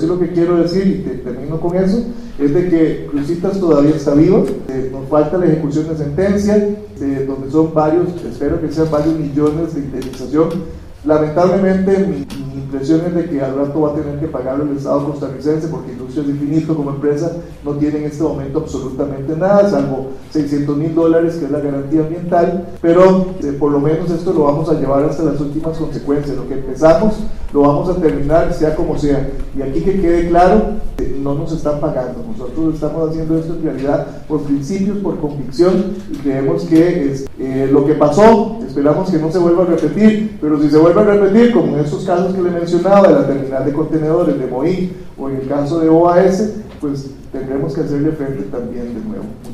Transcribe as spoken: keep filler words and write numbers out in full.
lo que quiero decir, y te, termino con eso, es de que Cruzitas todavía está viva, eh, nos falta la ejecución de sentencia, eh, donde son varios, espero que sean varios millones de indemnización. Lamentablemente mi, mi impresión es de que al rato va a tener que pagarlo el Estado costarricense, porque Industrias Infinito como empresa no tiene en este momento absolutamente nada, salvo seiscientos mil dólares que es la garantía ambiental, pero eh, por lo menos esto lo vamos a llevar hasta las últimas consecuencias. Lo que empezamos lo vamos a terminar sea como sea, y aquí que quede claro, eh, no nos están pagando, nosotros estamos haciendo esto en realidad por principios, por convicción, y creemos que es, eh, lo que pasó, esperamos que no se vuelva a repetir, pero si se vuelve a repetir, como en estos casos que le mencionaba de la terminal de contenedores de Moín o en el caso de O A S, pues tendremos que hacerle frente también de nuevo.